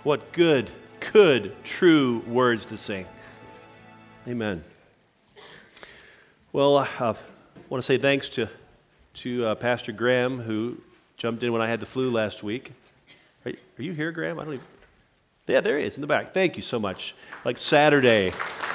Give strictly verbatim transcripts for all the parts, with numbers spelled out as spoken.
What good, good, true words to sing. Amen. Well, uh, I want to say thanks to, to uh, Pastor Graham, who jumped in when I had the flu last week. Are, are you here, Graham? I don't even... Yeah, there he is in the back. Thank you so much. Like Saturday.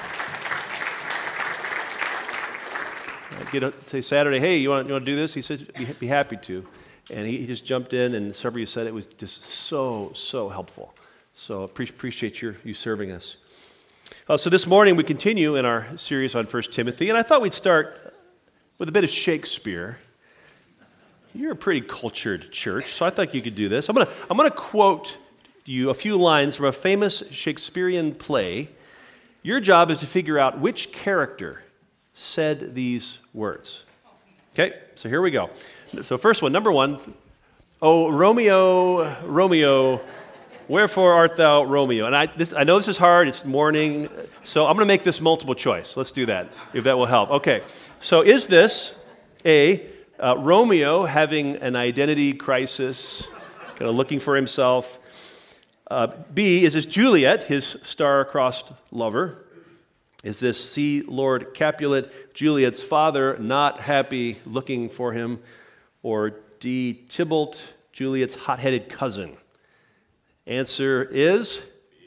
I'd get a, say Saturday, hey, you want, you want to do this? He said, be, be happy to. And he, he just jumped in, and several of you said it was just so, so helpful. So I appreciate your, you serving us. Uh, so this morning we continue in our series on First Timothy, and I thought we'd start with a bit of Shakespeare. You're a pretty cultured church, so I thought you could do this. I'm going to I'm going to quote you a few lines from a famous Shakespearean play. Your job is to figure out which character said these words. Okay, so here we go. So first one, number one. Oh, Romeo, Romeo, wherefore art thou Romeo? And I, this, I know this is hard, it's morning, so I'm going to make this multiple choice. Let's do that, if that will help. Okay, so is this A, uh, Romeo having an identity crisis, kind of looking for himself? Uh, B, is this Juliet, his star-crossed lover? Is this C, Lord Capulet, Juliet's father, not happy, looking for him? Or D, Tybalt, Juliet's hot-headed cousin? Answer is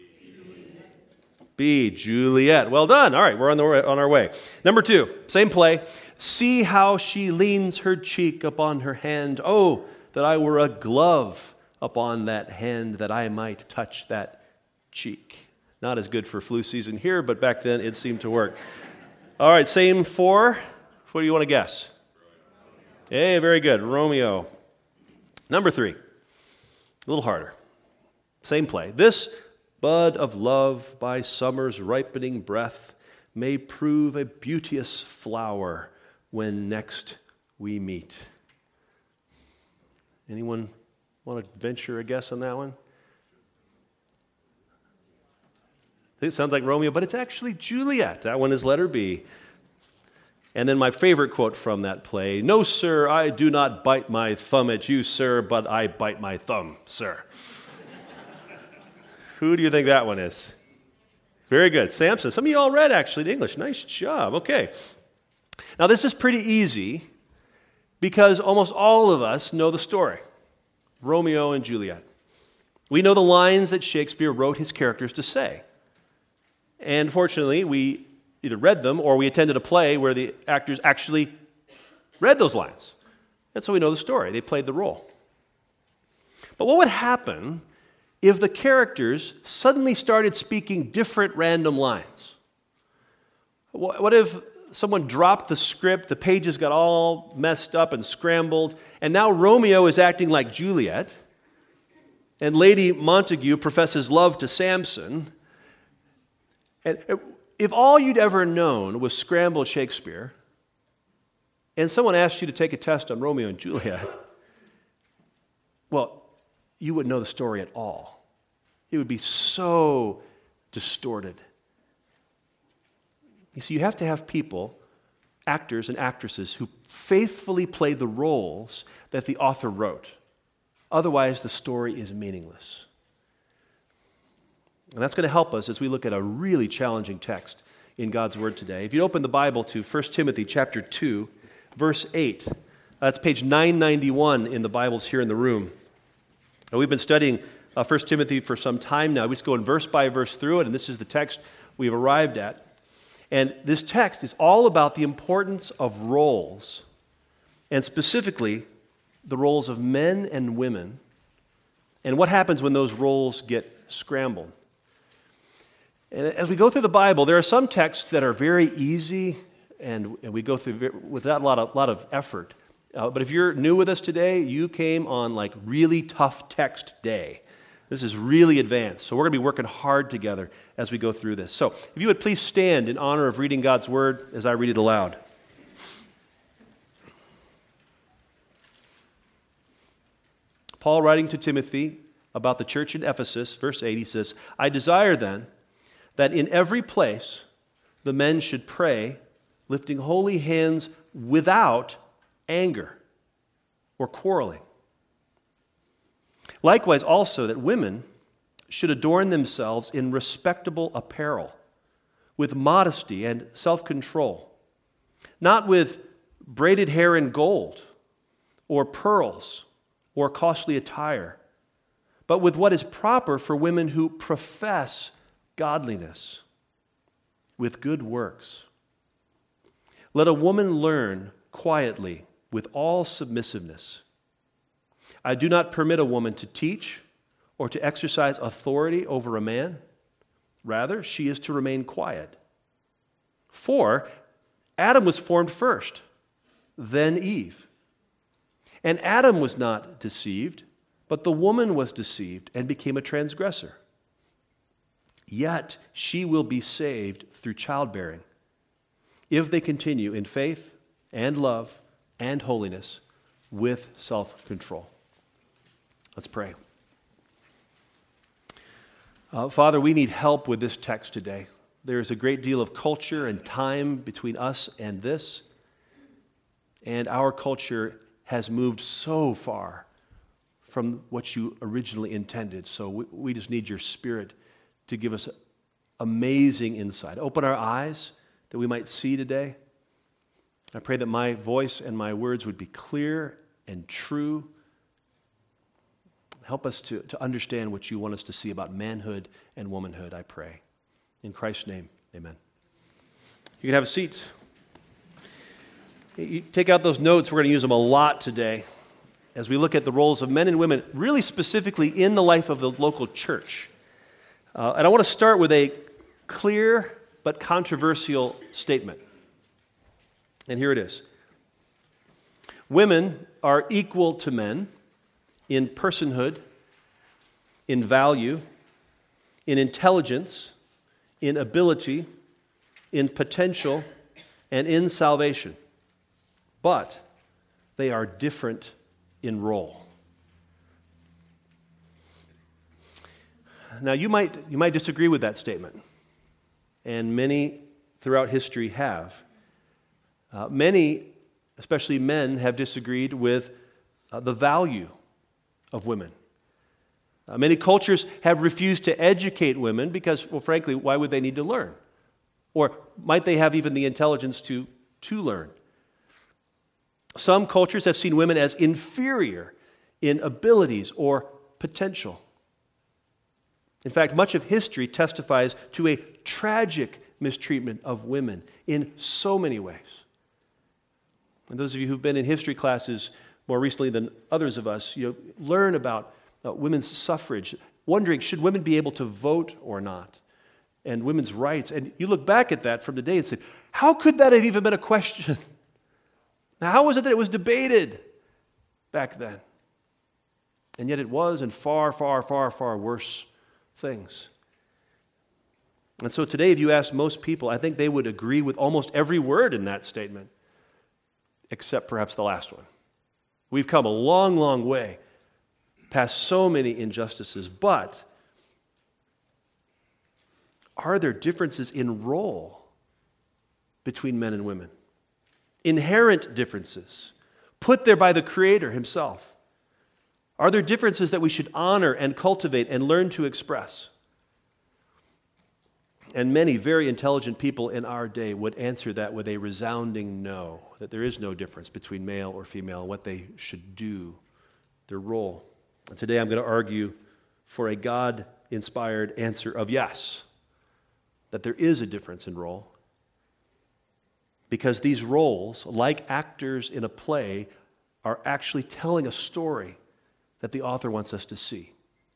B, Juliet. Well done. All right, we're on, the, on our way. Number two, same play. See how she leans her cheek upon her hand. Oh, that I were a glove upon that hand, that I might touch that cheek. Not as good for flu season here, but back then it seemed to work. All right, same four. What do you want to guess? Hey, very good. Romeo. Number three, a little harder. Same play. This bud of love by summer's ripening breath may prove a beauteous flower when next we meet. Anyone want to venture a guess on that one? It sounds like Romeo, but it's actually Juliet. That one is letter B. And then my favorite quote from that play, no, sir, I do not bite my thumb at you, sir, but I bite my thumb, sir. Who do you think that one is? Very good. Samson. Some of you all read, actually, the English. Nice job. Okay. Now, this is pretty easy because almost all of us know the story. Romeo and Juliet. We know the lines that Shakespeare wrote his characters to say. And fortunately, we either read them or we attended a play where the actors actually read those lines. And so we know the story. They played the role. But what would happen if the characters suddenly started speaking different random lines? What if someone dropped the script, the pages got all messed up and scrambled, and now Romeo is acting like Juliet, and Lady Montague professes love to Samson? And if all you'd ever known was scrambled Shakespeare, and someone asked you to take a test on Romeo and Juliet, well, you wouldn't know the story at all. It would be so distorted. You see, you have to have people, actors and actresses, who faithfully play the roles that the author wrote. Otherwise, the story is meaningless. And that's going to help us as we look at a really challenging text in God's Word today. If you open the Bible to First Timothy chapter two, verse eight, that's page nine ninety-one in the Bibles here in the room. Now, we've been studying uh, First Timothy for some time now. We just go in verse by verse through it, and this is the text we've arrived at. And this text is all about the importance of roles, and specifically the roles of men and women, and what happens when those roles get scrambled. And as we go through the Bible, there are some texts that are very easy, and, and we go through without a lot of, lot of effort. Uh, but if you're new with us today, you came on like really tough text day. This is really advanced. So we're going to be working hard together as we go through this. So if you would please stand in honor of reading God's Word as I read it aloud. Paul writing to Timothy about the church in Ephesus, verse eight, he says, I desire then that in every place the men should pray, lifting holy hands without anger or quarreling. Likewise also that women should adorn themselves in respectable apparel, with modesty and self-control, not with braided hair and gold, or pearls, or costly attire, but with what is proper for women who profess godliness, with good works. Let a woman learn quietly with all submissiveness. I do not permit a woman to teach or to exercise authority over a man. Rather, she is to remain quiet. For Adam was formed first, then Eve. And Adam was not deceived, but the woman was deceived and became a transgressor. Yet she will be saved through childbearing, if they continue in faith and love and holiness with self-control. Let's pray. Uh, Father, we need help with this text today. There is a great deal of culture and time between us and this, and our culture has moved so far from what you originally intended. So we, we just need your Spirit to give us amazing insight. Open our eyes that we might see today. I pray that my voice and my words would be clear and true. Help us to, to understand what you want us to see about manhood and womanhood, I pray. In Christ's name, amen. You can have a seat. You take out those notes. We're going to use them a lot today as we look at the roles of men and women, really specifically in the life of the local church. Uh, and I want to start with a clear but controversial statement. And here it is. Women are equal to men in personhood, in value, in intelligence, in ability, in potential, and in salvation. But they are different in role. Now, you might, you might disagree with that statement, and many throughout history have. Uh, many, especially men, have disagreed with uh, the value of women. Uh, many cultures have refused to educate women because, well, frankly, why would they need to learn? Or might they have even the intelligence to, to learn? Some cultures have seen women as inferior in abilities or potential. In fact, much of history testifies to a tragic mistreatment of women in so many ways. And those of you who've been in history classes more recently than others of us, you know, learn about uh, women's suffrage, wondering, should women be able to vote or not? And women's rights. And you look back at that from today and say, how could that have even been a question? Now, how was it that it was debated back then? And yet it was, and far, far, far, far worse things. And so today, if you ask most people, I think they would agree with almost every word in that statement, except perhaps the last one. We've come a long, long way past so many injustices, but are there differences in role between men and women? Inherent differences, put there by the Creator himself. Are there differences that we should honor and cultivate and learn to express? And many very intelligent people in our day would answer that with a resounding no, that there is no difference between male or female and what they should do, their role. And today I'm going to argue for a God-inspired answer of yes, that there is a difference in role, because these roles, like actors in a play, are actually telling a story that the author wants us to see.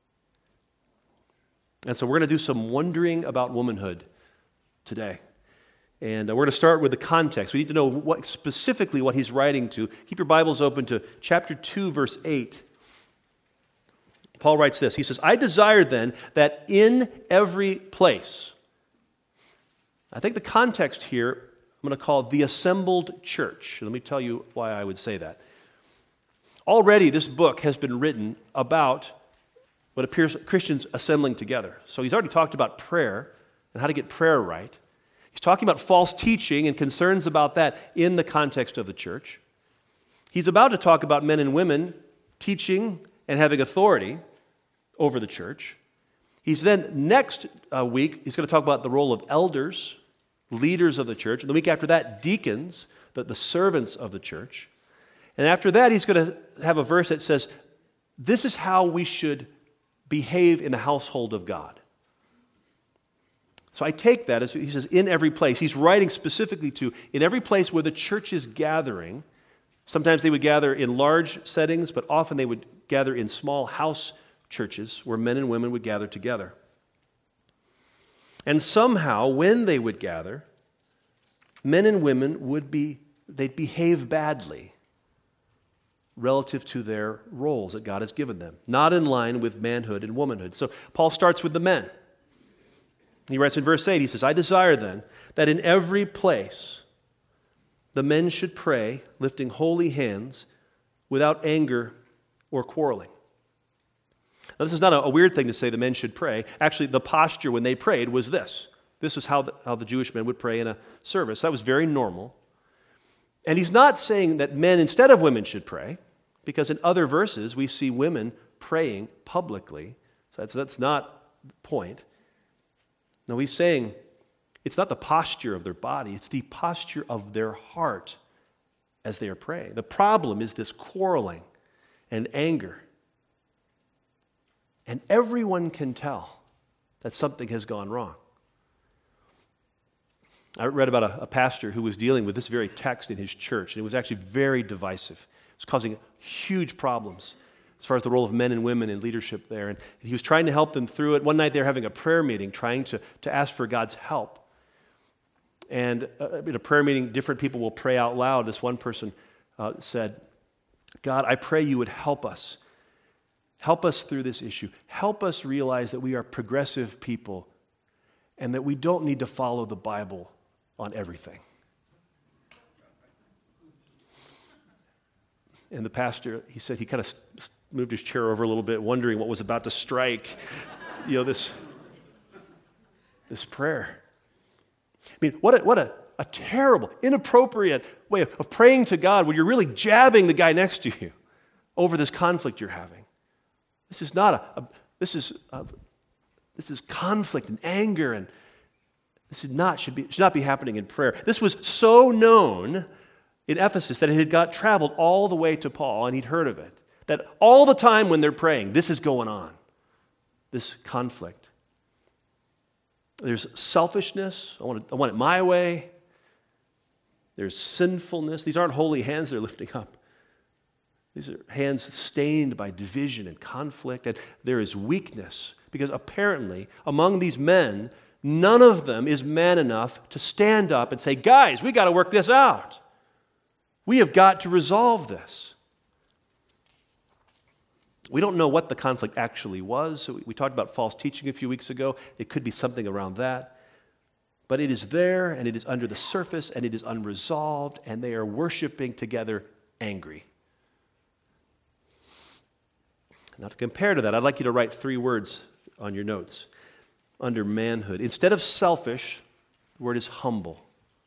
And so we're going to do some wondering about womanhood today. And we're going to start with the context. We need to know what specifically what he's writing to. Keep your Bibles open to chapter two, verse eight. Paul writes this. He says, I desire then that in every place. I think the context here I'm going to call the assembled church. Let me tell you why I would say that. Already this book has been written about what appears Christians assembling together. So he's already talked about prayer and how to get prayer right. He's talking about false teaching and concerns about that in the context of the church. He's about to talk about men and women teaching and having authority over the church. He's then, next uh, week, he's going to talk about the role of elders, leaders of the church. And the week after that, deacons, the, the servants of the church. And after that, he's going to have a verse that says, this is how we should behave in the household of God. So I take that as he says, in every place. He's writing specifically to, in every place where the church is gathering. Sometimes they would gather in large settings, but often they would gather in small house churches where men and women would gather together. And somehow, when they would gather, men and women would be, they'd behave badly relative to their roles that God has given them, not in line with manhood and womanhood. So Paul starts with the men. He writes in verse eight, he says, I desire then that in every place the men should pray, lifting holy hands without anger or quarreling. Now, this is not a, a weird thing to say the men should pray. Actually, the posture when they prayed was this. This is how the, how the Jewish men would pray in a service. That was very normal. And he's not saying that men instead of women should pray, because in other verses we see women praying publicly. So that's, that's not the point. No, he's saying it's not the posture of their body, it's the posture of their heart as they are praying. The problem is this quarreling and anger. And everyone can tell that something has gone wrong. I read about a, a pastor who was dealing with this very text in his church, and it was actually very divisive. It was causing huge problems as far as the role of men and women in leadership there. And he was trying to help them through it. One night they were having a prayer meeting, trying to, to ask for God's help. And uh, in a prayer meeting, different people will pray out loud. This one person uh, said, God, I pray you would help us. Help us through this issue. Help us realize that we are progressive people and that we don't need to follow the Bible on everything. And the pastor, he said he kind of moved his chair over a little bit, wondering what was about to strike, you know, this, this prayer. I mean, what a, what a, a terrible, inappropriate way of, of praying to God when you're really jabbing the guy next to you over this conflict you're having. This is not a, a this is a, this is conflict and anger, and this is not should be should not be happening in prayer. This was so known in Ephesus that it had got traveled all the way to Paul, and he'd heard of it. That all the time when they're praying, this is going on, this conflict. There's selfishness. I want it, I want it my way. There's sinfulness. These aren't holy hands they're lifting up. These are hands stained by division and conflict. And there is weakness because apparently among these men, none of them is man enough to stand up and say, guys, we got to work this out. We have got to resolve this. We don't know what the conflict actually was. So we talked about false teaching a few weeks ago. It could be something around that. But it is there, and it is under the surface, and it is unresolved, and they are worshiping together angry. Now, to compare to that, I'd like you to write three words on your notes under manhood. Instead of selfish, the word is humble.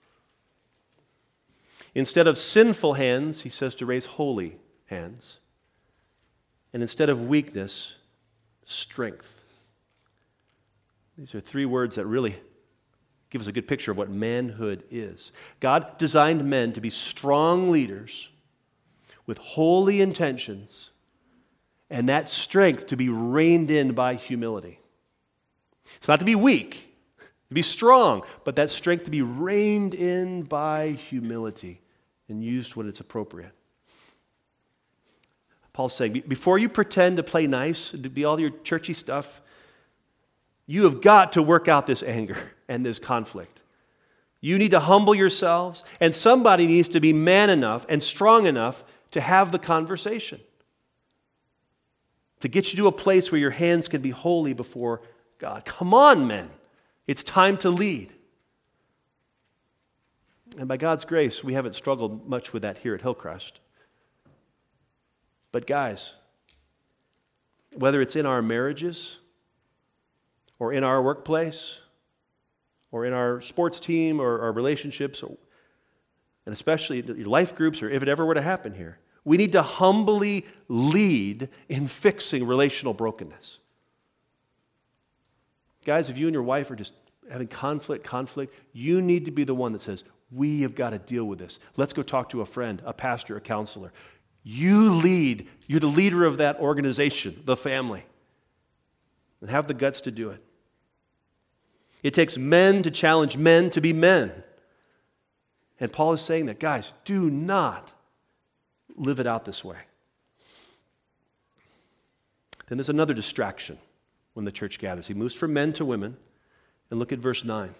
Instead of sinful hands, he says to raise holy hands. And instead of weakness, strength. These are three words that really give us a good picture of what manhood is. God designed men to be strong leaders with holy intentions, and that strength to be reined in by humility. It's not to be weak, to be strong, but that strength to be reined in by humility and used when it's appropriate. Paul's saying, before you pretend to play nice, to be all your churchy stuff, you have got to work out this anger and this conflict. You need to humble yourselves, and somebody needs to be man enough and strong enough to have the conversation, to get you to a place where your hands can be holy before God. Come on, men. It's time to lead. And by God's grace, we haven't struggled much with that here at Hillcrest. But guys, whether it's in our marriages or in our workplace or in our sports team or our relationships, or, and especially your life groups, or if it ever were to happen here, we need to humbly lead in fixing relational brokenness. Guys, if you and your wife are just having conflict, conflict, you need to be the one that says, we have got to deal with this. Let's go talk to a friend, a pastor, a counselor. You lead. You're the leader of that organization, the family. And have the guts to do it. It takes men to challenge men to be men. And Paul is saying that, guys, do not live it out this way. Then there's another distraction when the church gathers. He moves from men to women. And look at verse nine.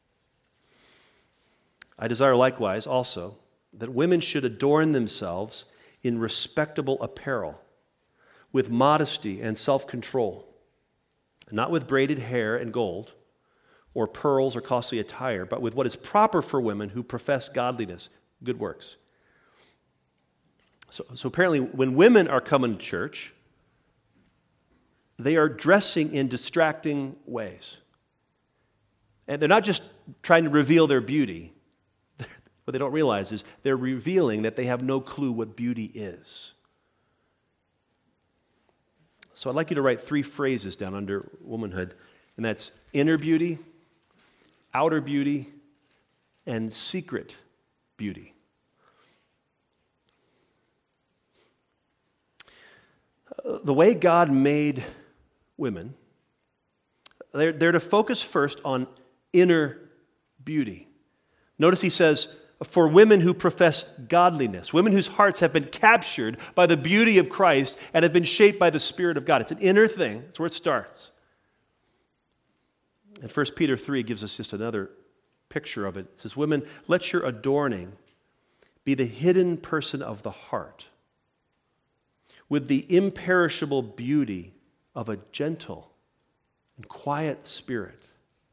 I desire likewise also that women should adorn themselves in respectable apparel, with modesty and self-control, not with braided hair and gold, or pearls or costly attire, but with what is proper for women who profess godliness, good works. So, so apparently when women are coming to church, they are dressing in distracting ways. And they're not just trying to reveal their beauty. What they don't realize is they're revealing that they have no clue what beauty is. So I'd like you to write three phrases down under womanhood, and that's inner beauty, outer beauty, and secret beauty. Uh, the way God made women, they're, they're to focus first on inner beauty. Notice he says, for women who profess godliness, women whose hearts have been captured by the beauty of Christ and have been shaped by the Spirit of God. It's an inner thing. That's where it starts. And First Peter three gives us just another picture of it. It says, women, let your adorning be the hidden person of the heart, with the imperishable beauty of a gentle and quiet spirit,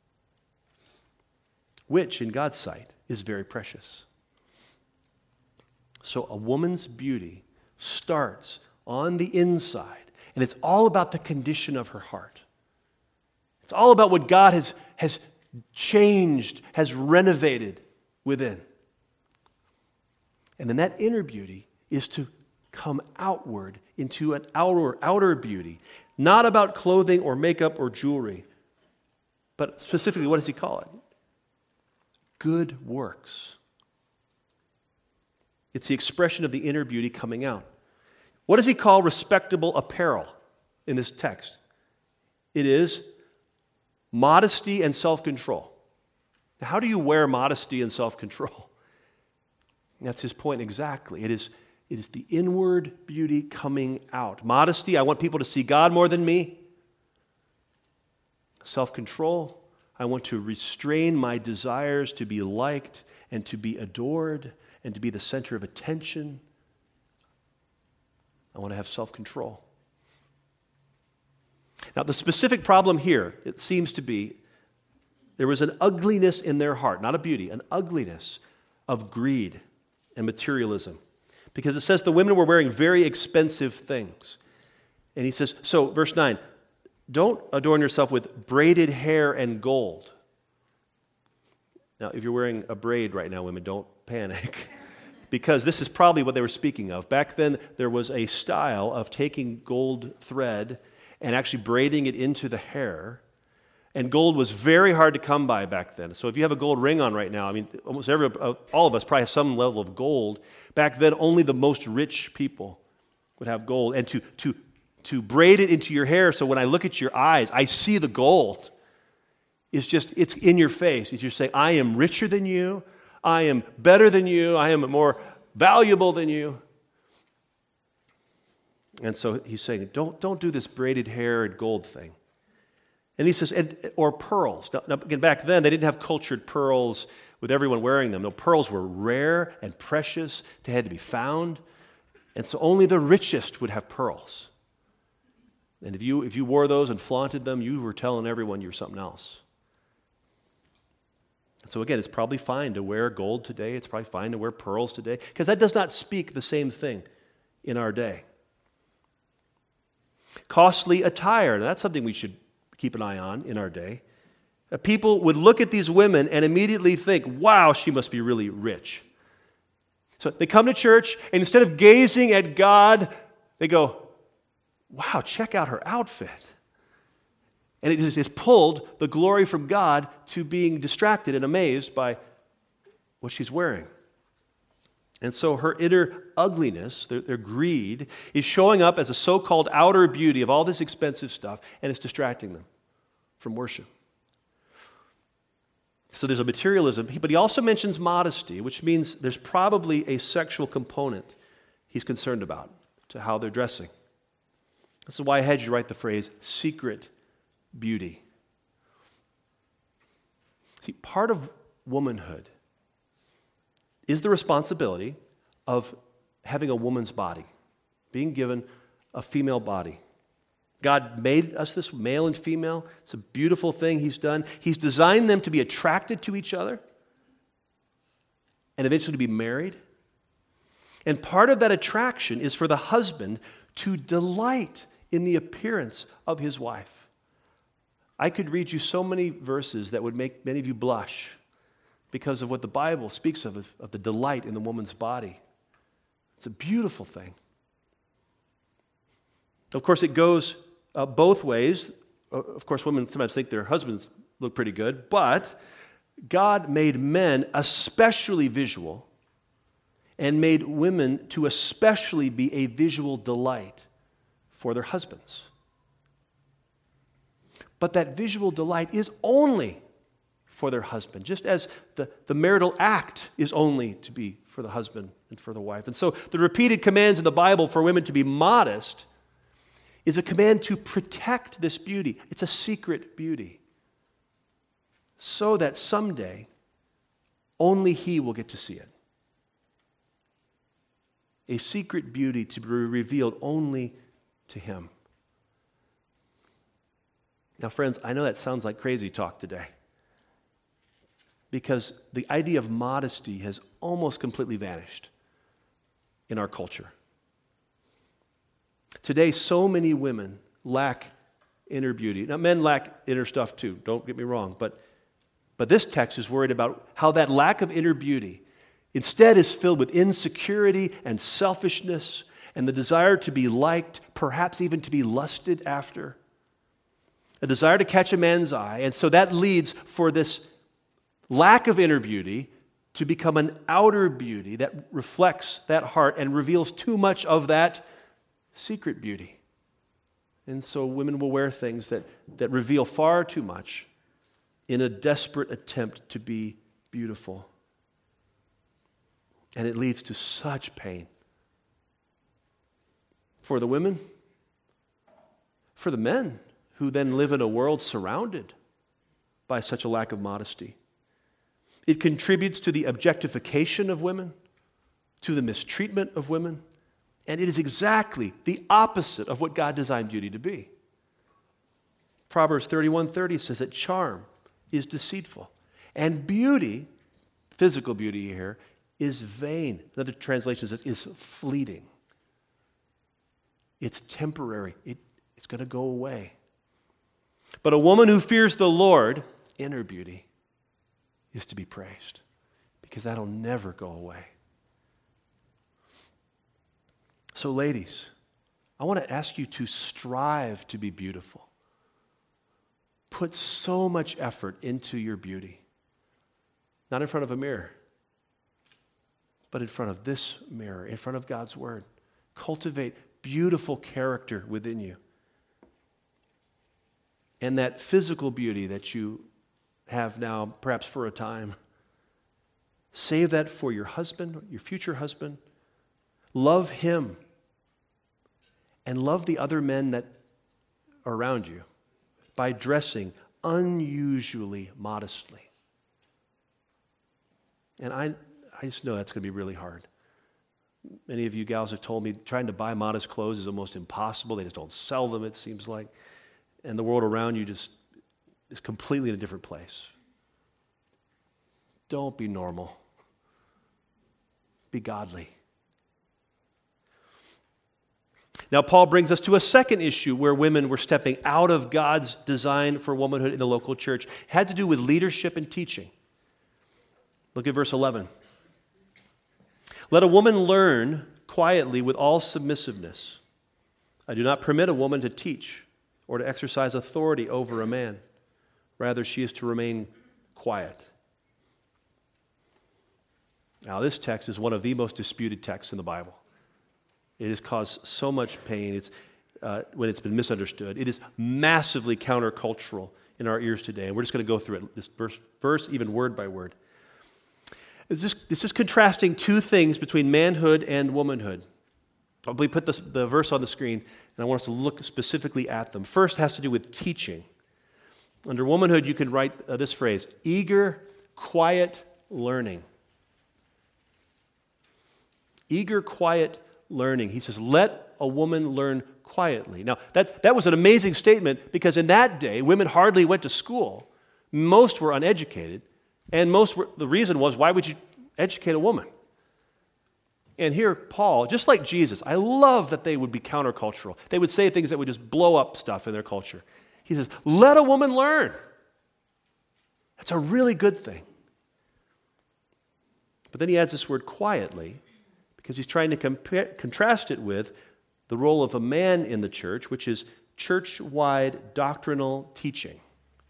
which in God's sight is very precious. So a woman's beauty starts on the inside, and it's all about the condition of her heart. It's all about what God has, has changed, has renovated within. And then that inner beauty is to come outward into an outer, outer beauty, not about clothing or makeup or jewelry, but specifically, what does he call it? Good works. It's the expression of the inner beauty coming out. What does he call respectable apparel in this text? It is modesty and self-control. Now, how do you wear modesty and self-control? That's his point exactly. It is, it is the inward beauty coming out. Modesty, I want people to see God more than me. Self-control, I want to restrain my desires to be liked and to be adored and to be the center of attention. I want to have self-control. Now, the specific problem here, it seems to be, there was an ugliness in their heart, not a beauty, an ugliness of greed and materialism. Because it says the women were wearing very expensive things. And he says, so, verse nine, don't adorn yourself with braided hair and gold. Now, if you're wearing a braid right now, women, don't panic. Because this is probably what they were speaking of. Back then, there was a style of taking gold thread and actually braiding it into the hair. And gold was very hard to come by back then. So if you have a gold ring on right now, I mean, almost every, all of us probably have some level of gold. Back then, only the most rich people would have gold. And to, to, to braid it into your hair so when I look at your eyes, I see the gold. It's just, it's in your face. It's just saying, I am richer than you. I am better than you. I am more valuable than you. And so he's saying, don't, don't do this braided hair and gold thing. And he says, and, or pearls. Now, now, again, back then, they didn't have cultured pearls with everyone wearing them. No, pearls were rare and precious. They had to be found. And so only the richest would have pearls. And if you, if you wore those and flaunted them, you were telling everyone you were something else. And so again, it's probably fine to wear gold today. It's probably fine to wear pearls today. Because that does not speak the same thing in our day. Costly attire. Now, that's something we should keep an eye on in our day. Uh, people would look at these women and immediately think, wow, she must be really rich. So they come to church, and instead of gazing at God, they go, wow, check out her outfit. And it has pulled the glory from God to being distracted and amazed by what she's wearing. And so her inner ugliness, their, their greed, is showing up as a so-called outer beauty of all this expensive stuff, and it's distracting them from worship. So there's a materialism, but he also mentions modesty, which means there's probably a sexual component he's concerned about to how they're dressing. This is why I had you write the phrase, secret beauty. See, part of womanhood is the responsibility of having a woman's body, being given a female body. God made us this male and female. It's a beautiful thing he's done. He's designed them to be attracted to each other and eventually to be married. And part of that attraction is for the husband to delight in the appearance of his wife. I could read you so many verses that would make many of you blush because of what the Bible speaks of, of the delight in the woman's body. It's a beautiful thing. Of course, it goes uh, both ways. Uh, of course, women sometimes think their husbands look pretty good, but God made men especially visual and made women to especially be a visual delight for their husbands. But that visual delight is only for their husband, just as the, the marital act is only to be for the husband and for the wife. And so the repeated commands in the Bible for women to be modest is a command to protect this beauty. It's a secret beauty, so that someday only he will get to see it. A secret beauty to be revealed only to him. Now, friends, I know that sounds like crazy talk today, because the idea of modesty has almost completely vanished in our culture. Today, so many women lack inner beauty. Now, men lack inner stuff too, don't get me wrong, but, but this text is worried about how that lack of inner beauty instead is filled with insecurity and selfishness and the desire to be liked, perhaps even to be lusted after, a desire to catch a man's eye. And so that leads for this lack of inner beauty to become an outer beauty that reflects that heart and reveals too much of that secret beauty. And so women will wear things that, that reveal far too much in a desperate attempt to be beautiful. And it leads to such pain for the women, for the men who then live in a world surrounded by such a lack of modesty. It contributes to the objectification of women, to the mistreatment of women, and it is exactly the opposite of what God designed beauty to be. Proverbs thirty-one thirty says that charm is deceitful, and beauty, physical beauty here, is vain. Another translation says is fleeting. It's temporary. It, it's going to go away. But a woman who fears the Lord, inner beauty, is to be praised, because that'll never go away. So ladies, I want to ask you to strive to be beautiful. Put so much effort into your beauty. Not in front of a mirror, but in front of this mirror, in front of God's Word. Cultivate beautiful character within you. And that physical beauty that you have now, perhaps for a time, save that for your husband, your future husband. Love him. And love the other men that are around you by dressing unusually modestly. And I, I just know that's going to be really hard. Many of you gals have told me trying to buy modest clothes is almost impossible. They just don't sell them, it seems like. And the world around you just is completely in a different place. Don't be normal. Be godly. Now, Paul brings us to a second issue where women were stepping out of God's design for womanhood in the local church. It had to do with leadership and teaching. Look at verse eleven. Let a woman learn quietly with all submissiveness. I do not permit a woman to teach or to exercise authority over a man. Rather, she is to remain quiet. Now, this text is one of the most disputed texts in the Bible. It has caused so much pain it's, uh, when it's been misunderstood. It is massively countercultural in our ears today. And we're just going to go through it, this verse, verse even word by word. It's just, this is contrasting two things between manhood and womanhood. We put this, the verse on the screen, and I want us to look specifically at them. First has to do with teaching. Under womanhood, you can write uh, this phrase, eager, quiet learning. Eager, quiet learning. He says, let a woman learn quietly. Now, that, that was an amazing statement because in that day, women hardly went to school. Most were uneducated. And most were, the reason was, why would you educate a woman? And here, Paul, just like Jesus, I love that they would be countercultural. They would say things that would just blow up stuff in their culture. He says, let a woman learn. That's a really good thing. But then he adds this word quietly, because he's trying to compare, contrast it with the role of a man in the church, which is church-wide doctrinal teaching.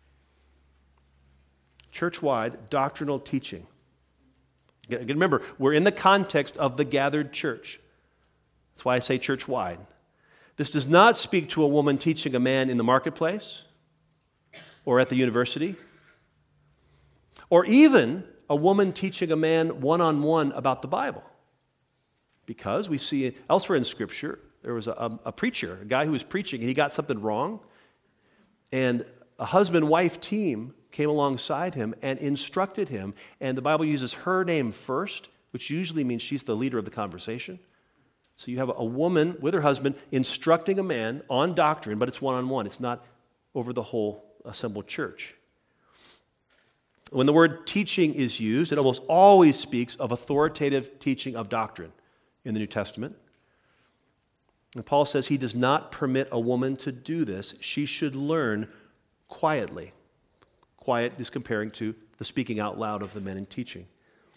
Church-wide doctrinal teaching. Again, remember, we're in the context of the gathered church. That's why I say church-wide. This does not speak to a woman teaching a man in the marketplace or at the university, or even a woman teaching a man one-on-one about the Bible. Because we see elsewhere in Scripture, there was a, a preacher, a guy who was preaching, and he got something wrong, and a husband-wife team came alongside him and instructed him, and the Bible uses her name first, which usually means she's the leader of the conversation. So you have a woman with her husband instructing a man on doctrine, but it's one-on-one. It's not over the whole assembled church. When the word teaching is used, it almost always speaks of authoritative teaching of doctrine in the New Testament. And Paul says he does not permit a woman to do this. She should learn quietly. Quiet is comparing to the speaking out loud of the men in teaching.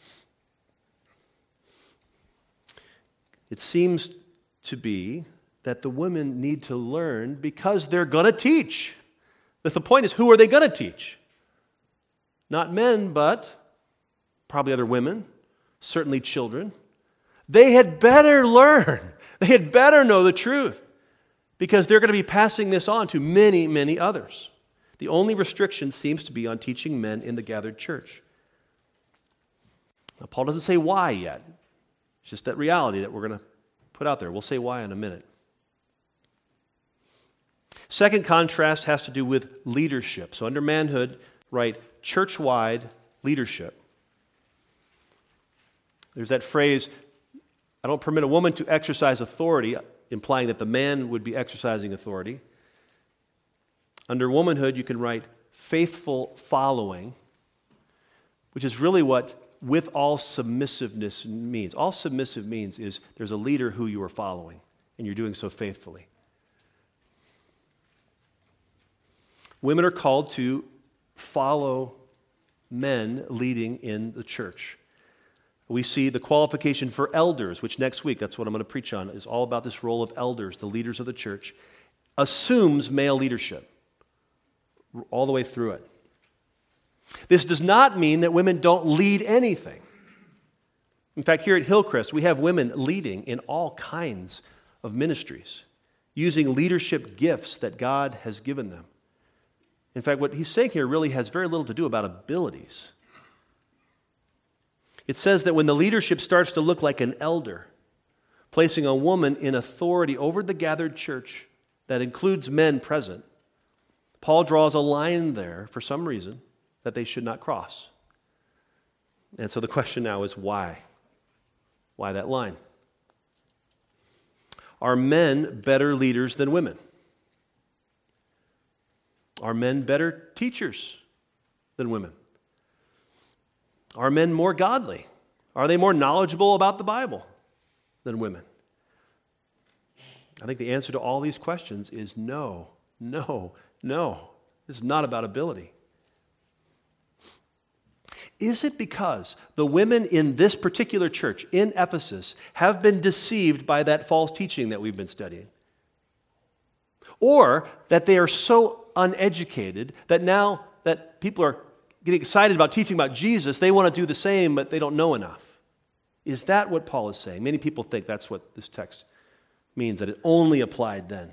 It seems to be that the women need to learn because they're going to teach. But the point is, who are they going to teach? Not men, but probably other women, certainly children. They had better learn. They had better know the truth because they're going to be passing this on to many, many others. The only restriction seems to be on teaching men in the gathered church. Now, Paul doesn't say why yet. It's just that reality that we're going to put out there. We'll say why in a minute. Second contrast has to do with leadership. So under manhood, write church-wide leadership. There's that phrase, I don't permit a woman to exercise authority, implying that the man would be exercising authority. Under womanhood, you can write faithful following, which is really what with all submissiveness means. All submissive means is there's a leader who you are following, and you're doing so faithfully. Women are called to follow men leading in the church. We see the qualification for elders, which next week, that's what I'm going to preach on, is all about this role of elders, the leaders of the church, assumes male leadership all the way through it. This does not mean that women don't lead anything. In fact, here at Hillcrest, we have women leading in all kinds of ministries, using leadership gifts that God has given them. In fact, what he's saying here really has very little to do about abilities. It says that when the leadership starts to look like an elder, placing a woman in authority over the gathered church that includes men present, Paul draws a line there for some reason that they should not cross. And so the question now is why? Why that line? Are men better leaders than women? Are men better teachers than women? Are men more godly? Are they more knowledgeable about the Bible than women? I think the answer to all these questions is no, no, no. This is not about ability. Is it because the women in this particular church, in Ephesus, have been deceived by that false teaching that we've been studying? or that they are so uneducated that now that people are getting excited about teaching about Jesus, they want to do the same, but they don't know enough. Is that what Paul is saying? Many people think that's what this text means, that it only applied then.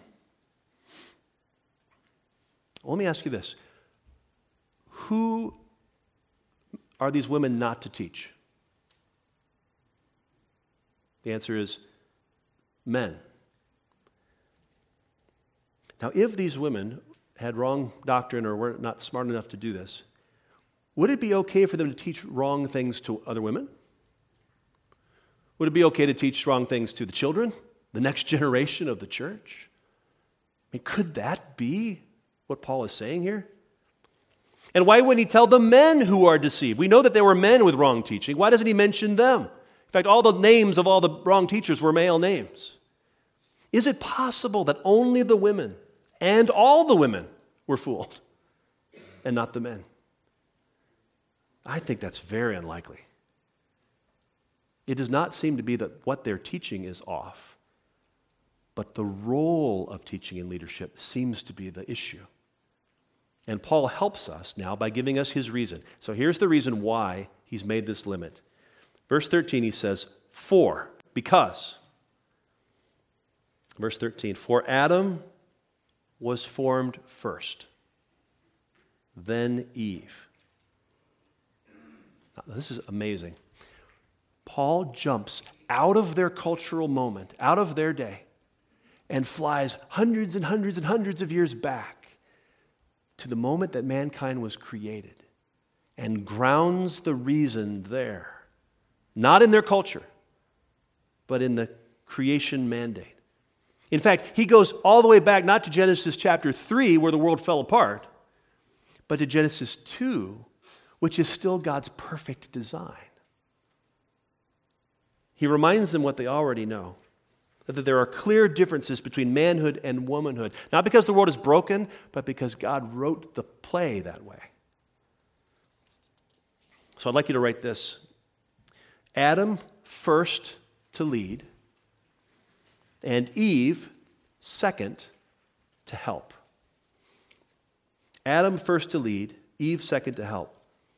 Let me ask you this. Who are these women not to teach? The answer is men. Now, if these women had wrong doctrine or were not smart enough to do this, would it be okay for them to teach wrong things to other women? Would it be okay to teach wrong things to the children, the next generation of the church? I mean, could that be what Paul is saying here? And why wouldn't he tell the men who are deceived? We know that there were men with wrong teaching. Why doesn't he mention them? In fact, all the names of all the wrong teachers were male names. Is it possible that only the women and all the women were fooled and not the men? I think that's very unlikely. It does not seem to be that what they're teaching is off, but the role of teaching and leadership seems to be the issue. And Paul helps us now by giving us his reason. So here's the reason why he's made this limit. Verse thirteen, he says, for, because. Verse thirteen, for Adam was formed first, then Eve. Now, this is amazing. Paul jumps out of their cultural moment, out of their day, and flies hundreds and hundreds and hundreds of years back to the moment that mankind was created and grounds the reason there, not in their culture, but in the creation mandate. In fact, he goes all the way back, not to Genesis chapter three, where the world fell apart, but to Genesis two, which is still God's perfect design. He reminds them what they already know, that there are clear differences between manhood and womanhood, not because the world is broken, but because God wrote the play that way. So I'd like you to write this. Adam first to lead, and Eve second to help. Adam first to lead, Eve second to help.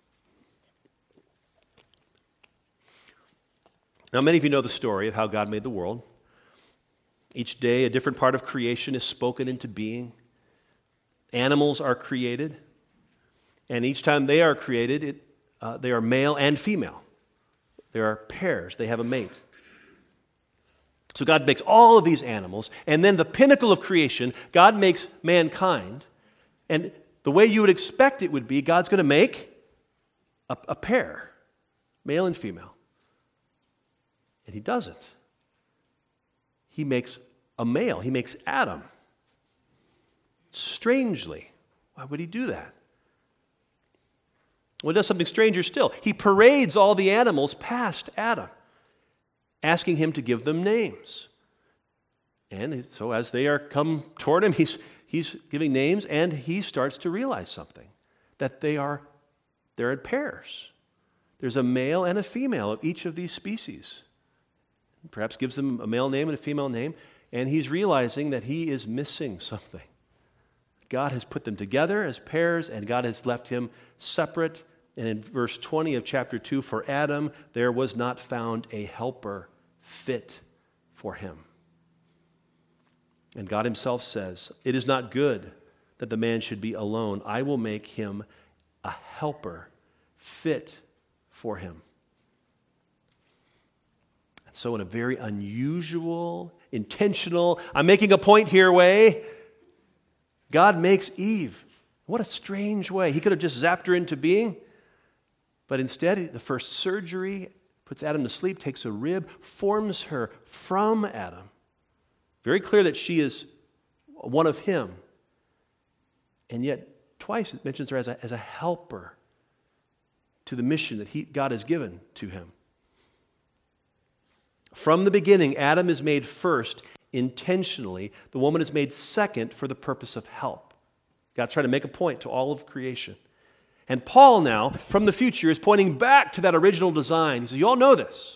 Now, many of you know the story of how God made the world. Each day, a different part of creation is spoken into being. Animals are created, and each time they are created, it, uh, they are male and female. There are pairs. They have a mate. So God makes all of these animals, and then the pinnacle of creation, God makes mankind, and the way you would expect it would be, God's going to make a, a pair, male and female. And he doesn't. He makes a male. He makes Adam. Strangely. Why would he do that? Well, he does something stranger still. He parades all the animals past Adam, asking him to give them names. And so as they are come toward him, he's, he's giving names, and he starts to realize something, that they are they're in pairs. There's a male and a female of each of these species. Perhaps gives them a male name and a female name, and he's realizing that he is missing something. God has put them together as pairs, and God has left him separate. And in verse twenty of chapter two, for Adam there was not found a helper fit for him. And God himself says, it is not good that the man should be alone. I will make him a helper fit for him. And so in a very unusual, intentional, I'm making a point here way, God makes Eve. What a strange way. He could have just zapped her into being, but instead, the first surgery puts Adam to sleep, takes a rib, forms her from Adam. Very clear that she is one of him. And yet, twice it mentions her as a, as a helper to the mission that he, God has given to him. From the beginning, Adam is made first intentionally. The woman is made second for the purpose of help. God's trying to make a point to all of creation. And Paul now, from the future, is pointing back to that original design. He says, you all know this.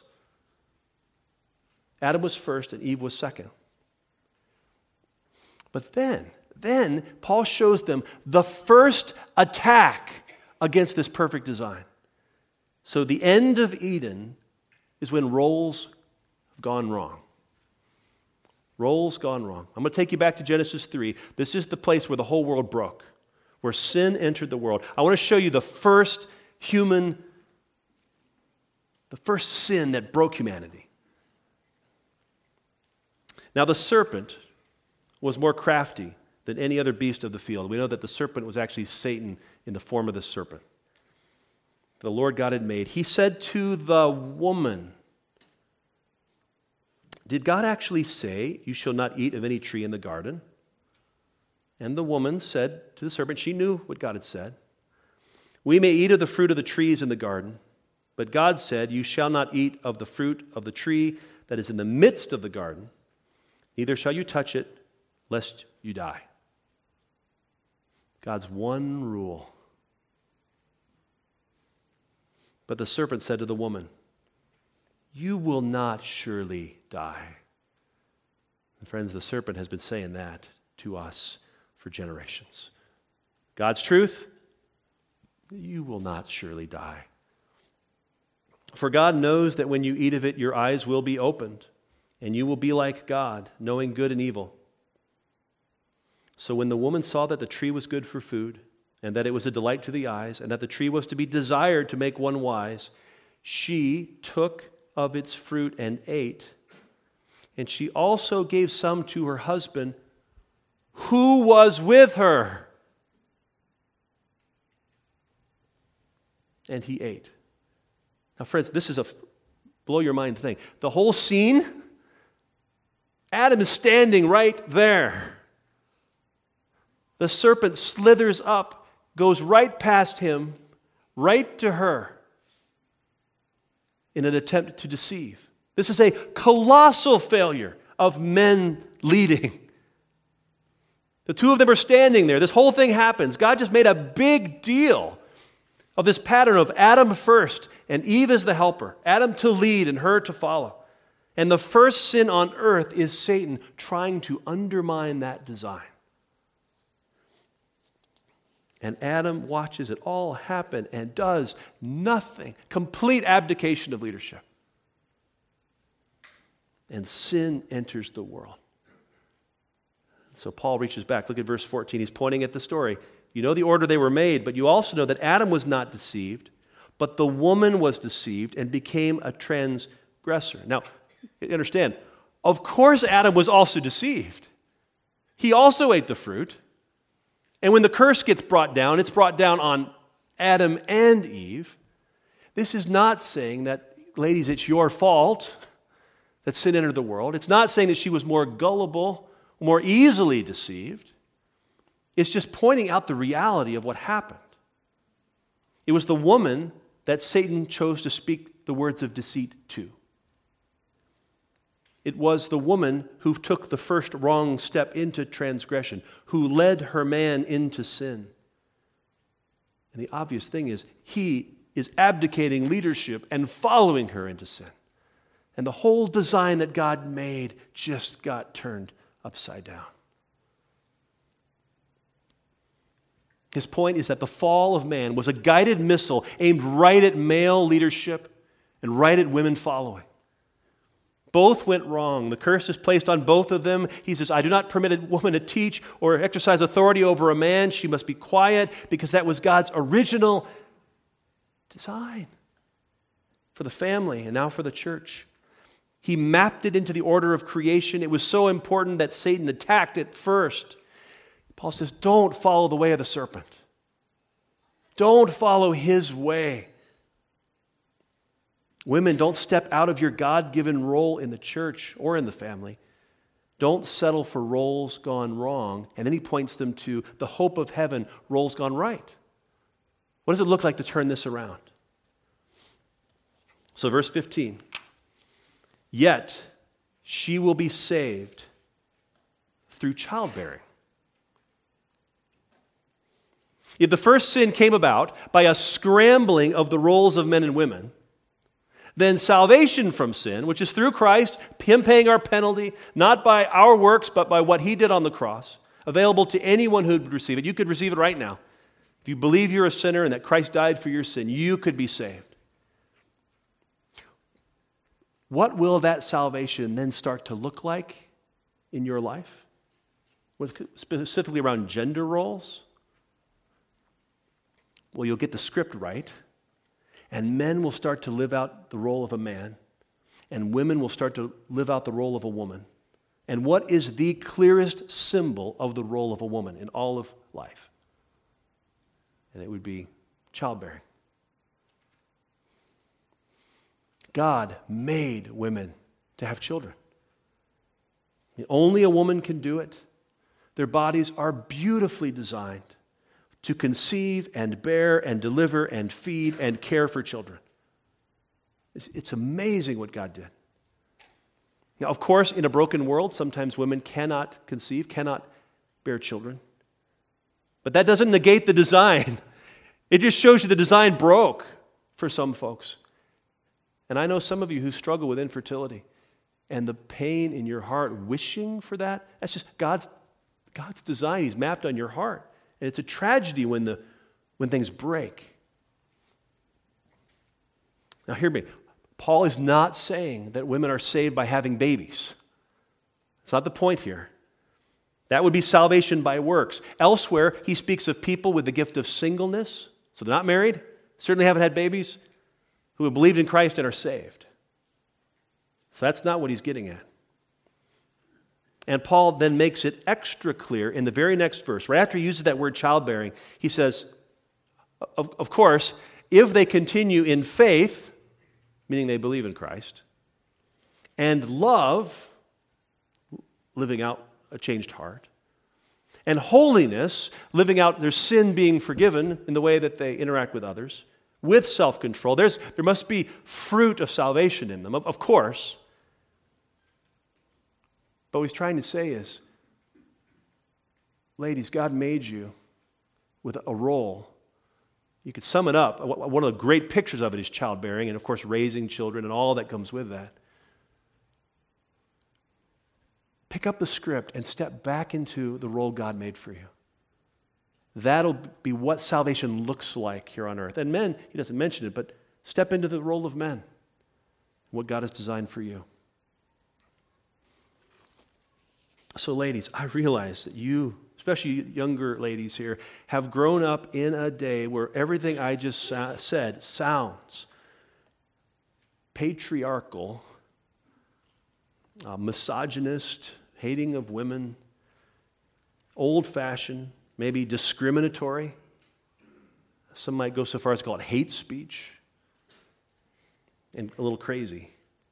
Adam was first and Eve was second. But then, then Paul shows them the first attack against this perfect design. So the end of Eden is when roles have gone wrong. Roles gone wrong. I'm going to take you back to Genesis three. This is the place where the whole world broke, where sin entered the world. I want to show you the first human, the first sin that broke humanity. Now the serpent was more crafty than any other beast of the field. We know that the serpent was actually Satan in the form of the serpent the Lord God had made. He said to the woman, did God actually say, you shall not eat of any tree in the garden? And the woman said to the serpent, she knew what God had said, we may eat of the fruit of the trees in the garden, but God said, you shall not eat of the fruit of the tree that is in the midst of the garden, neither shall you touch it, lest you die. God's one rule. But the serpent said to the woman, you will not surely die. And friends, the serpent has been saying that to us for generations. God's truth, you will not surely die. For God knows that when you eat of it, your eyes will be opened, and you will be like God, knowing good and evil. So when the woman saw that the tree was good for food, and that it was a delight to the eyes, and that the tree was to be desired to make one wise, she took of its fruit and ate. And she also gave some to her husband who was with her. And he ate. Now, friends, this is a blow your mind thing. The whole scene, Adam is standing right there. The serpent slithers up, goes right past him, right to her, in an attempt to deceive. This is a colossal failure of men leading. The two of them are standing there. This whole thing happens. God just made a big deal of this pattern of Adam first and Eve as the helper, Adam to lead and her to follow. And the first sin on earth is Satan trying to undermine that design. And Adam watches it all happen and does nothing. Complete abdication of leadership. And sin enters the world. So Paul reaches back. Look at verse fourteen. He's pointing at the story. You know the order they were made, but you also know that Adam was not deceived, but the woman was deceived and became a transgressor. Now, you understand, of course Adam was also deceived. He also ate the fruit. And when the curse gets brought down, it's brought down on Adam and Eve. This is not saying that, ladies, it's your fault that sin entered the world. It's not saying that she was more gullible, more easily deceived. It's just pointing out the reality of what happened. It was the woman that Satan chose to speak the words of deceit to. It was the woman who took the first wrong step into transgression, who led her man into sin. And the obvious thing is, he is abdicating leadership and following her into sin. And the whole design that God made just got turned upside down. His point is that the fall of man was a guided missile aimed right at male leadership and right at women following. Both went wrong. The curse is placed on both of them. He says, I do not permit a woman to teach or exercise authority over a man. She must be quiet, because that was God's original design for the family and now for the church. He mapped it into the order of creation. It was so important that Satan attacked it first. Paul says, don't follow the way of the serpent. Don't follow his way. Women, don't step out of your God-given role in the church or in the family. Don't settle for roles gone wrong. And then he points them to the hope of heaven, roles gone right. What does it look like to turn this around? So verse fifteen. Yet she will be saved through childbearing. If the first sin came about by a scrambling of the roles of men and women, then salvation from sin, which is through Christ, him paying our penalty, not by our works, but by what he did on the cross, available to anyone who would receive it. You could receive it right now. If you believe you're a sinner and that Christ died for your sin, you could be saved. What will that salvation then start to look like in your life? Specifically around gender roles? Well, you'll get the script right, and men will start to live out the role of a man, and women will start to live out the role of a woman. And what is the clearest symbol of the role of a woman in all of life? And it would be childbearing. God made women to have children. Only a woman can do it. Their bodies are beautifully designed to conceive and bear and deliver and feed and care for children. It's, it's amazing what God did. Now, of course, in a broken world, sometimes women cannot conceive, cannot bear children. But that doesn't negate the design. It just shows you the design broke for some folks. And I know some of you who struggle with infertility and the pain in your heart wishing for that. That's just God's, God's design. He's mapped on your heart. And it's a tragedy when, the, when things break. Now hear me. Paul is not saying that women are saved by having babies. That's not the point here. That would be salvation by works. Elsewhere, he speaks of people with the gift of singleness. So they're not married, certainly haven't had babies, who have believed in Christ and are saved. So that's not what he's getting at. And Paul then makes it extra clear in the very next verse. Right after he uses that word childbearing, he says, of, of course, if they continue in faith, meaning they believe in Christ, and love, living out a changed heart, and holiness, living out their sin being forgiven in the way that they interact with others, with self-control. There's, there must be fruit of salvation in them, of, of course. But what he's trying to say is, ladies, God made you with a role. You could sum it up. One of the great pictures of it is childbearing and, of course, raising children and all that comes with that. Pick up the script and step back into the role God made for you. That'll be what salvation looks like here on earth. And men, he doesn't mention it, but step into the role of men, what God has designed for you. So ladies, I realize that you, especially younger ladies here, have grown up in a day where everything I just said sounds patriarchal, uh, misogynist, hating of women, old-fashioned, maybe discriminatory. Some might go so far as to call it hate speech, and a little crazy.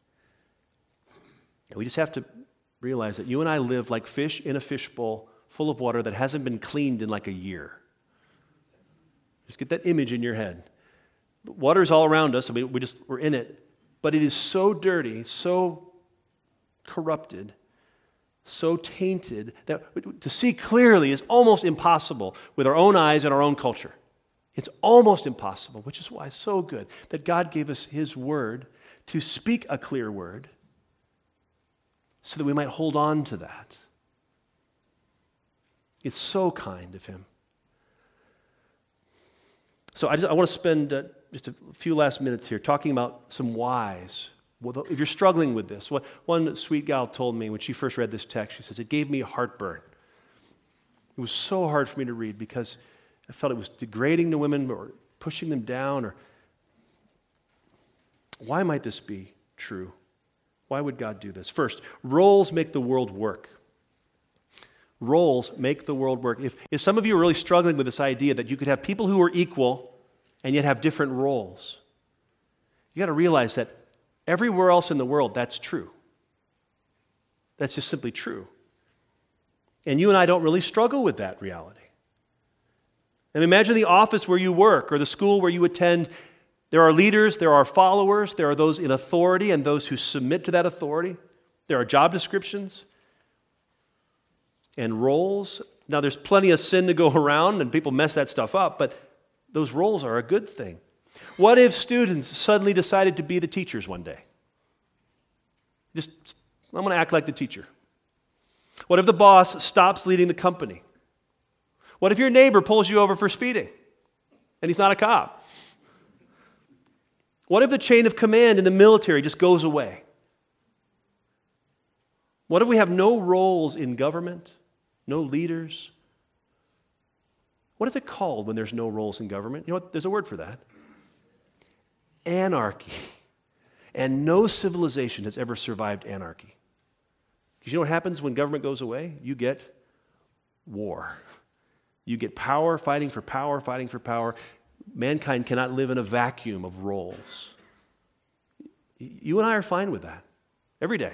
And we just have to realize that you and I live like fish in a fishbowl full of water that hasn't been cleaned in like a year. Just get that image in your head. Water's all around us, I mean, we just, we're in it, but it is so dirty, so corrupted, so tainted that to see clearly is almost impossible with our own eyes and our own culture. It's almost impossible, which is why it's so good that God gave us His word to speak a clear word so that we might hold on to that. It's so kind of Him. So I, just, I want to spend uh, just a few last minutes here talking about some whys. Well, if you're struggling with this, what, one sweet gal told me when she first read this text, she says, it gave me heartburn. It was so hard for me to read because I felt it was degrading to women or pushing them down. Or why might this be true? Why would God do this? First, roles make the world work. Roles make the world work. If, if some of you are really struggling with this idea that you could have people who are equal and yet have different roles, you got to realize that everywhere else in the world, that's true. That's just simply true. And you and I don't really struggle with that reality. And imagine the office where you work or the school where you attend. There are leaders, there are followers, there are those in authority and those who submit to that authority. There are job descriptions and roles. Now, there's plenty of sin to go around and people mess that stuff up, but those roles are a good thing. What if students suddenly decided to be the teachers one day? Just, I'm going to act like the teacher. What if the boss stops leading the company? What if your neighbor pulls you over for speeding and he's not a cop? What if the chain of command in the military just goes away? What if we have no roles in government, no leaders? What is it called when there's no roles in government? You know what? There's a word for that. Anarchy. And no civilization has ever survived anarchy. Because you know what happens when government goes away? You get war. You get power, fighting for power, fighting for power. Mankind cannot live in a vacuum of roles. You and I are fine with that every day.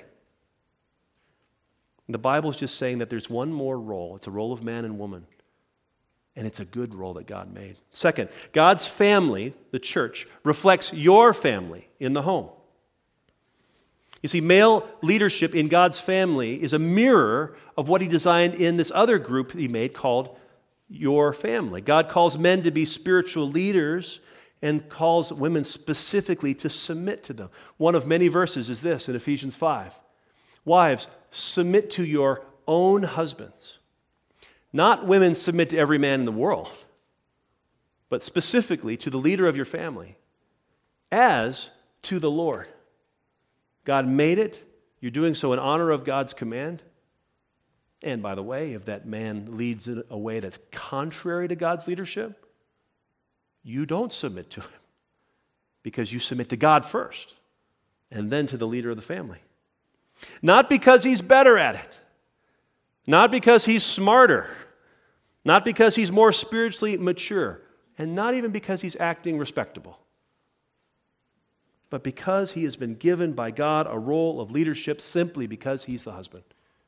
The Bible is just saying that there's one more role. It's a role of man and woman. And it's a good role that God made. Second, God's family, the church, reflects your family in the home. You see, male leadership in God's family is a mirror of what he designed in this other group he made called your family. God calls men to be spiritual leaders and calls women specifically to submit to them. One of many verses is this in Ephesians five. Wives, submit to your own husbands. Not women submit to every man in the world, but specifically to the leader of your family, as to the Lord. God made it. You're doing so in honor of God's command. And by the way, if that man leads in a way that's contrary to God's leadership, you don't submit to him because you submit to God first and then to the leader of the family. Not because he's better at it, not because he's smarter, not because he's more spiritually mature, and not even because he's acting respectable, but because he has been given by God a role of leadership simply because he's the husband.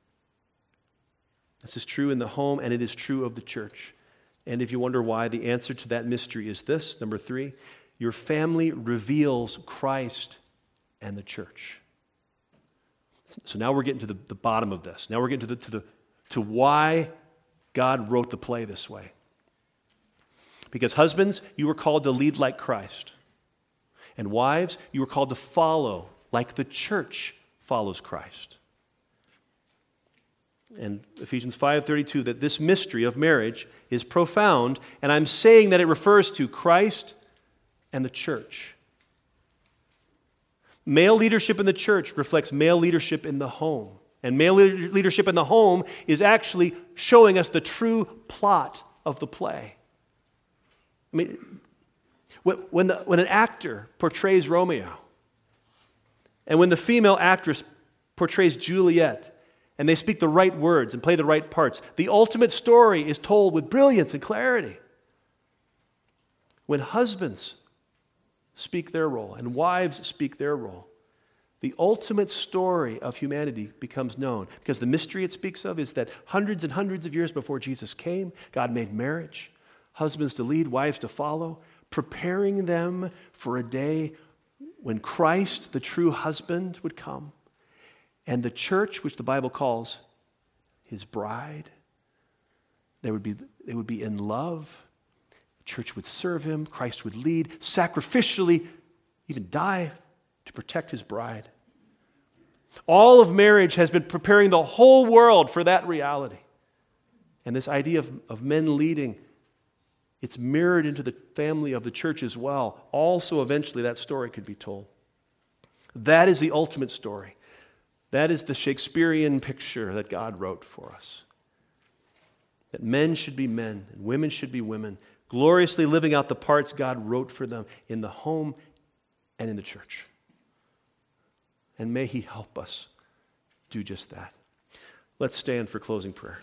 This is true in the home, and it is true of the church. And if you wonder why, the answer to that mystery is this. Number three, your family reveals Christ and the church. So now we're getting to the, the bottom of this. Now we're getting to the, to the to why God wrote the play this way. Because husbands, you were called to lead like Christ. And wives, you were called to follow like the church follows Christ. And Ephesians five thirty-two, that this mystery of marriage is profound, and I'm saying that it refers to Christ and the church. Male leadership in the church reflects male leadership in the home. And male leadership in the home is actually showing us the true plot of the play. I mean, when, the, when an actor portrays Romeo, and when the female actress portrays Juliet, and they speak the right words and play the right parts, the ultimate story is told with brilliance and clarity. When husbands speak their role and wives speak their role, the ultimate story of humanity becomes known, because the mystery it speaks of is that hundreds and hundreds of years before Jesus came, God made marriage, husbands to lead, wives to follow, preparing them for a day when Christ, the true husband, would come. And the church, which the Bible calls his bride, they would be, they would be in love. The church would serve him. Christ would lead, sacrificially, even die to protect his bride. All of marriage has been preparing the whole world for that reality. And this idea of, of men leading, it's mirrored into the family of the church as well. Also, eventually, that story could be told. That is the ultimate story. That is the Shakespearean picture that God wrote for us. That men should be men and women should be women, gloriously living out the parts God wrote for them in the home and in the church. And may he help us do just that. Let's stand for closing prayer.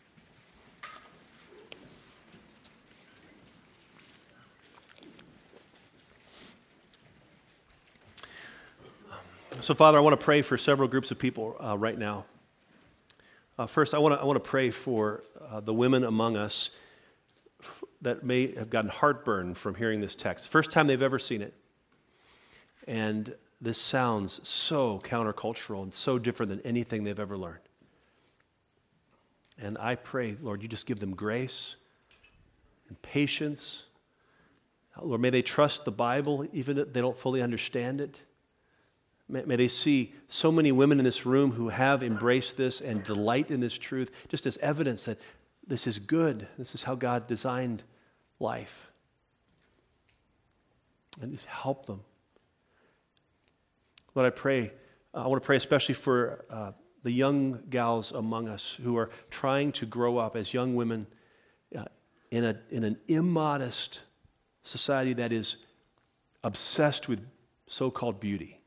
So, Father, I want to pray for several groups of people uh, right now. Uh, first, I want to I want to pray for uh, the women among us f- that may have gotten heartburn from hearing this text. First time they've ever seen it. And this sounds so countercultural and so different than anything they've ever learned. And I pray, Lord, you just give them grace and patience. Lord, may they trust the Bible even if they don't fully understand it. May, may they see so many women in this room who have embraced this and delight in this truth, just as evidence that this is good. This is how God designed life. And just help them. Lord, I pray, uh, I want to pray especially for uh, the young gals among us who are trying to grow up as young women uh, in, a, in an immodest society that is obsessed with so-called beauty.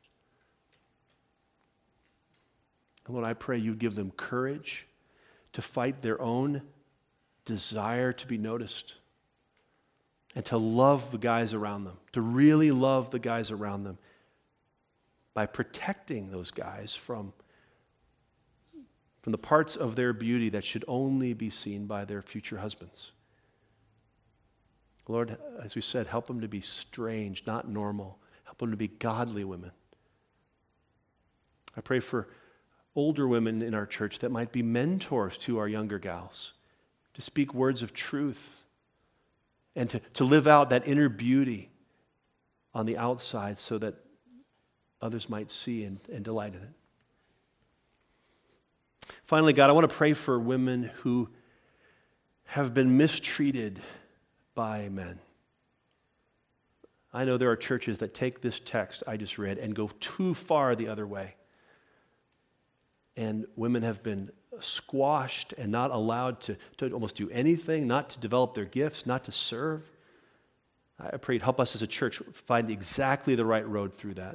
And Lord, I pray you give them courage to fight their own desire to be noticed and to love the guys around them, to really love the guys around them by protecting those guys from, from the parts of their beauty that should only be seen by their future husbands. Lord, as we said, help them to be strange, not normal. Help them to be godly women. I pray for older women in our church that might be mentors to our younger gals, to speak words of truth and to, to live out that inner beauty on the outside so that others might see and, and delight in it. Finally, God, I want to pray for women who have been mistreated by men. I know there are churches that take this text I just read and go too far the other way. And women have been squashed and not allowed to, to almost do anything, not to develop their gifts, not to serve. I pray you'd help us as a church find exactly the right road through that.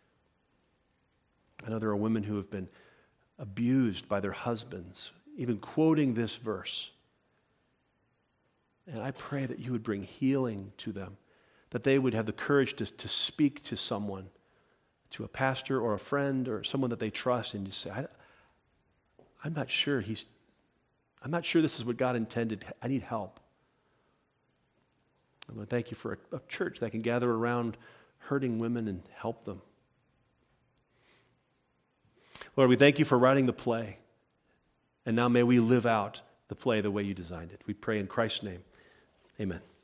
I know there are women who have been abused by their husbands, even quoting this verse. And I pray that you would bring healing to them, that they would have the courage to, to speak to someone, to a pastor or a friend or someone that they trust, and just say, I, I'm not sure he's, I'm not sure this is what God intended. I need help. I want to thank you for a, a church that can gather around hurting women and help them. Lord, we thank you for writing the play. And now may we live out the play the way you designed it. We pray in Christ's name. Amen.